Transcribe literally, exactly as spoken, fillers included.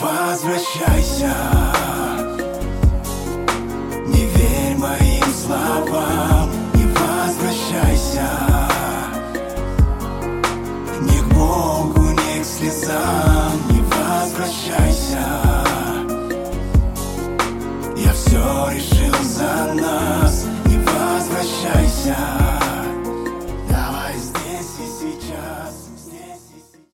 возвращайся, не верь моим словам, не возвращайся. Ни к Богу, ни к слезам, не возвращайся. Я все решил за нас.